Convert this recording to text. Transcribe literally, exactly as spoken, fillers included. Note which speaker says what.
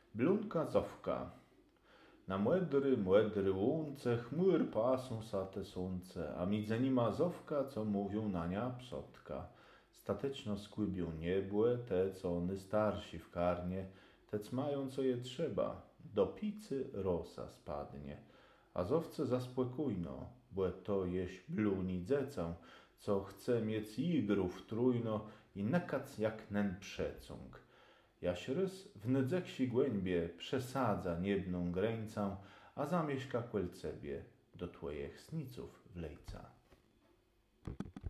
Speaker 1: Blunka Zowka. Na młedry, młedry łunce chmury pasą sa te słońce, a między nima Zowka, co mówią na nia psotka. Stateczno skłybią niebłe, te, co one starsi w karnie, te, co mają, co je trzeba, do picy rosa spadnie. A Zowce zaspokójno, bo to jeś bluni dzecę, co chce mieć igrów trójno i nakac jak nen przecąg. Jaś rys w nydzeksi głębie przesadza niebną gręcę, a zamieszka kłelcebie do twojech sniców wlejca.